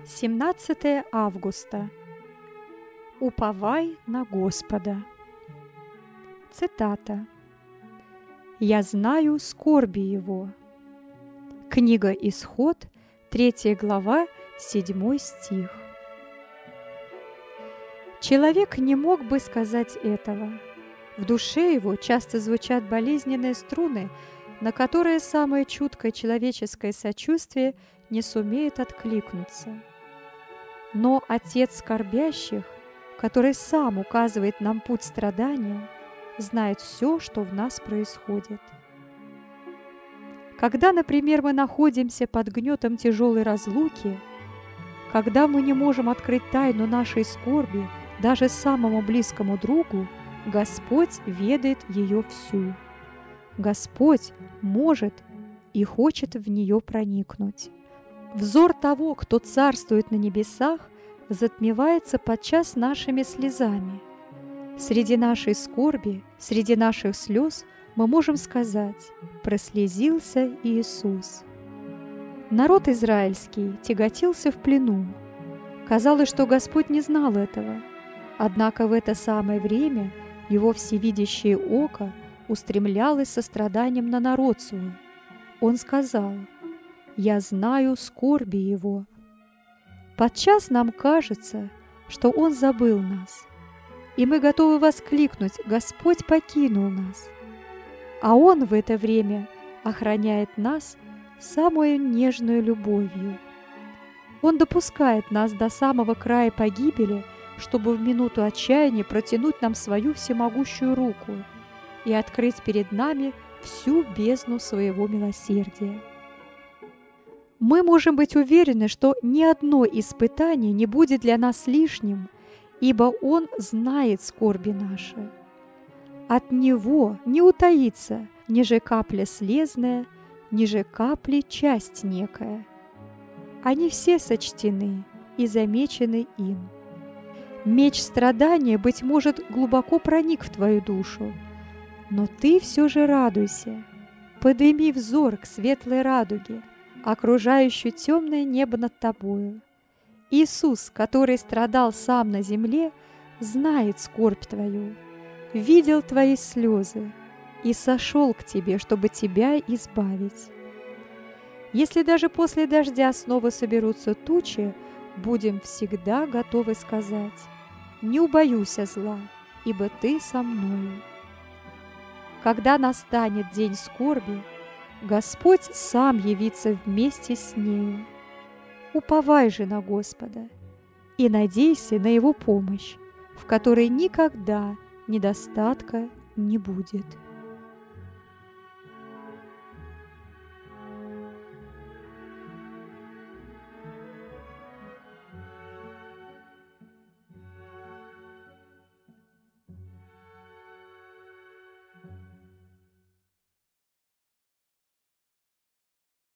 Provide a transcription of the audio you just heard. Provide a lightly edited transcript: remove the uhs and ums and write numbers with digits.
17 августа. Уповай на Господа. Цитата. «Я знаю скорби его». Книга Исход, 3 глава, 7 стих. Человек не мог бы сказать этого. В душе его часто звучат болезненные струны, на которые самое чуткое человеческое сочувствие не сумеет откликнуться. Но Отец скорбящих, который сам указывает нам путь страдания, знает все, что в нас происходит. Когда, например, мы находимся под гнетом тяжелой разлуки, когда мы не можем открыть тайну нашей скорби даже самому близкому другу, Господь ведает ее всю. Господь может и хочет в нее проникнуть. Взор того, кто царствует на небесах, затмевается подчас нашими слезами. Среди нашей скорби, среди наших слез мы можем сказать: «Прослезился Иисус». Народ израильский тяготился в плену. Казалось, что Господь не знал этого. Однако в это самое время Его всевидящее око устремлялось состраданием на народ свой. Он сказал: «Я знаю скорби его». Подчас нам кажется, что Он забыл нас, и мы готовы воскликнуть: «Господь покинул нас». А Он в это время охраняет нас самой нежной любовью. Он допускает нас до самого края погибели, чтобы в минуту отчаяния протянуть нам свою всемогущую руку и открыть перед нами всю бездну своего милосердия. Мы можем быть уверены, что ни одно испытание не будет для нас лишним, ибо Он знает скорби наши. От Него не утаится ниже капля слезная, ниже капли часть некая. Они все сочтены и замечены им. Меч страдания, быть может, глубоко проник в твою душу, но ты все же радуйся, подыми взор к светлой радуге, окружающую темное небо над тобою. Иисус, который страдал сам на земле, знает скорбь твою, видел твои слезы и сошел к тебе, чтобы тебя избавить. Если даже после дождя снова соберутся тучи, будем всегда готовы сказать: «Не убоюсь зла, ибо ты со мною». Когда настанет день скорби, Господь сам явится вместе с нею. Уповай же на Господа и надейся на Его помощь, в которой никогда недостатка не будет.